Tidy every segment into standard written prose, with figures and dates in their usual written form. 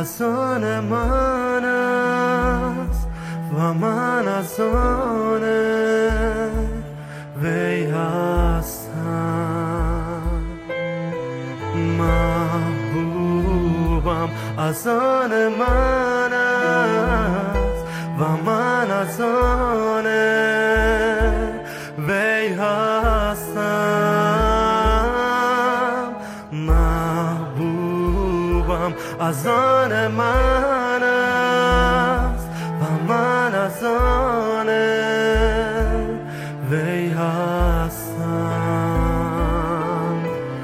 از آن من است و من از آن وی هستم. محبوبم از آن من است و من از آن وی هستم. محبوبم از آن من است و من از آن وی هستم.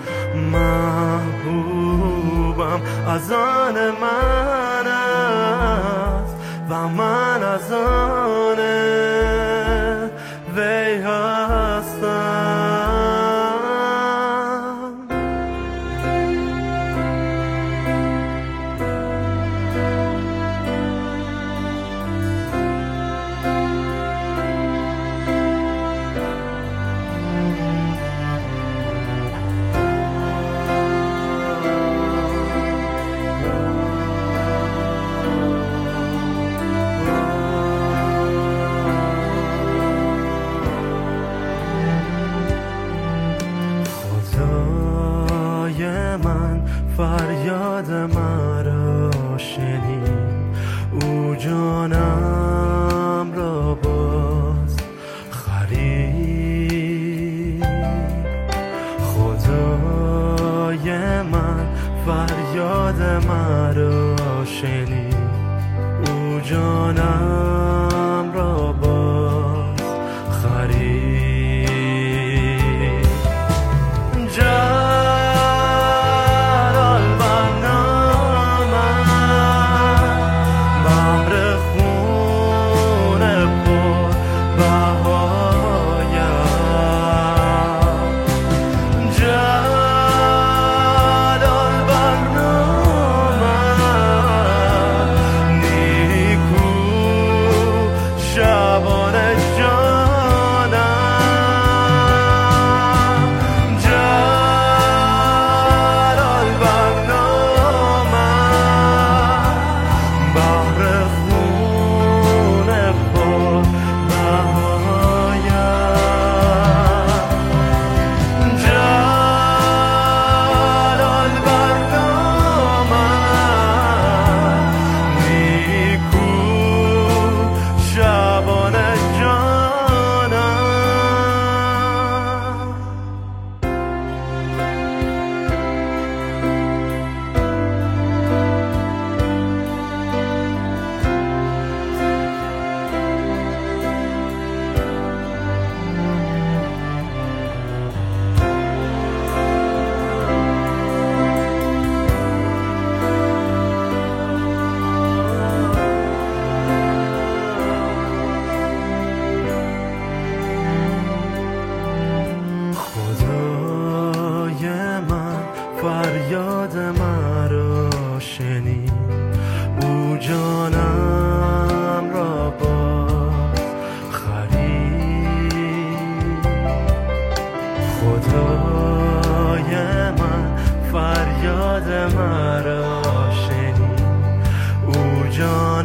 محبوبم از آن من است و من از آن وی هستم. من فریاد مرا شنید، او جانم را باز خرید. خدای من فریاد مرا شنید، او جانم را باز خرید. فریاد مرا شنید، او جانم را باز خرید. خدای من فریاد مرا شنید، او جانم